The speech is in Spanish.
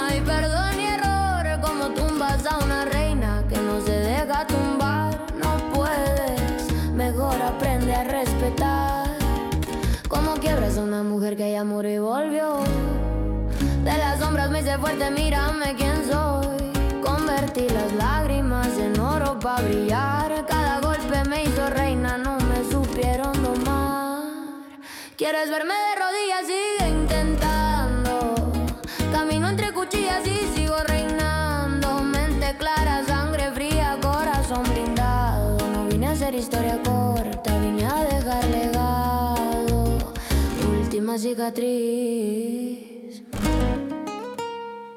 hay perdón ni error, como tumbas a una reina que no se deja tumbar. No puedes, mejor aprende a respetar. Como quiebras a una mujer que ya murió y volvió. De las sombras me hice fuerte, mírame quién soy. Convertí las lágrimas en oro pa' brillar. Cada golpe me hizo reina, no me supieron domar. ¿Quieres verme de rodillas? Sigue intentando. Camino entre cuchillas y sigo reinando. Mente clara, sangre fría, corazón blindado. No vine a hacer historia corta, vine a dejar legado. Última cicatriz.